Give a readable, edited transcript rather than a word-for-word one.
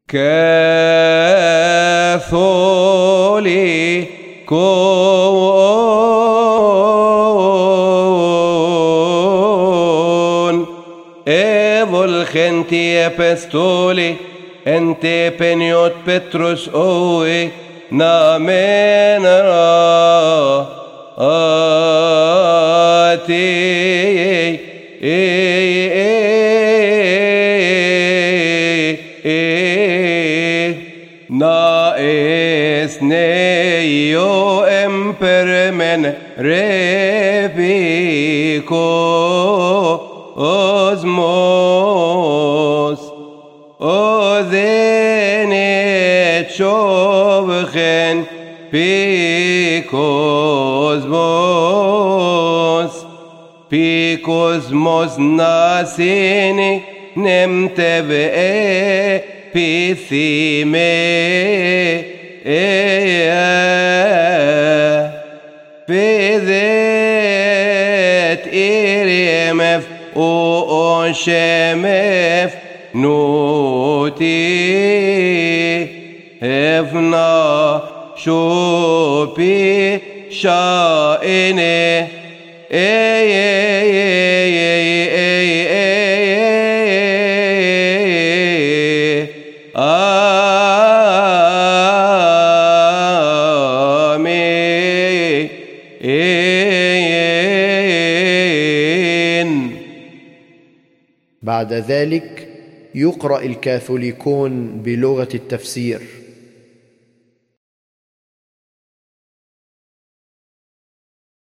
كاثوليكون ايفولخنتي ابستولي انتي بنيوت بتروس اوي نامن راتي ناقص نيو امبرمن ريبيكو اوزموس اوذيني تشوفخن بيكوزموس ناسيني نمت بإيه بثيمي بذات إيريمف وأنشمف نوتي هفنا شوبي شائني بعد ذلك يقرأ الكاثوليكون بلغة التفسير.